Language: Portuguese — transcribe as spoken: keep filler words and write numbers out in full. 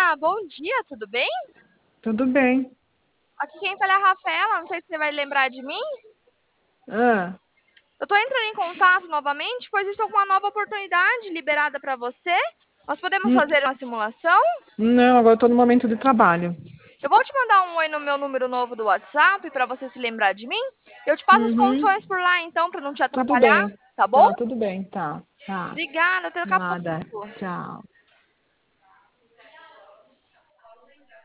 Olá, bom dia, tudo bem? Tudo bem. Aqui quem fala é a Rafaela, não sei se você vai lembrar de mim. Ah, Eu tô entrando em contato novamente, pois estou com uma nova oportunidade liberada para você. Nós podemos hum, fazer uma simulação? não, agora estou no momento de trabalho. Eu vou te mandar um oi no meu número novo do WhatsApp para você se lembrar de mim. Eu te passo as Uhum, condições por lá então, para não te tudo atrapalhar, bem. tá bom? Tá, tudo bem, tá. Tá. Obrigada, até daqui a Nada. pouco. Tchau.